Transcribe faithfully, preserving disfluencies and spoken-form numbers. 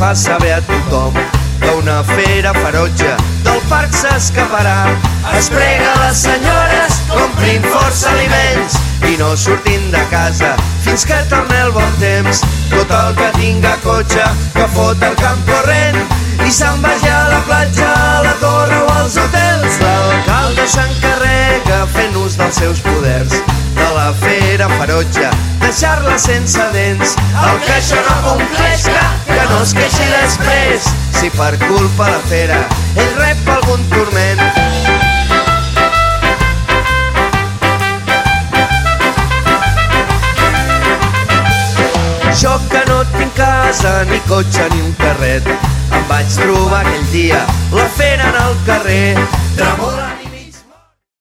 fa saber a tothom que una fera ferotge del parc s'escaparà. Es prega a les senyores complint força aliments i no sortint de casa fins que torni el bon temps. Tot el que tinga cotxe que fot el camp corrent i se'n vagi a la platja, a la torre o als hotels. L'alcalde s'encarrega fent ús dels seus poders de la fera ferotge, deixar-la sense dents. El que això no compleix que no es queixi després si per culpa de la fera ell rep algun turment. Jo que no tinc casa, ni cotxe, ni un carret, em vaig trobar aquell dia la fera en el carrer. Tremol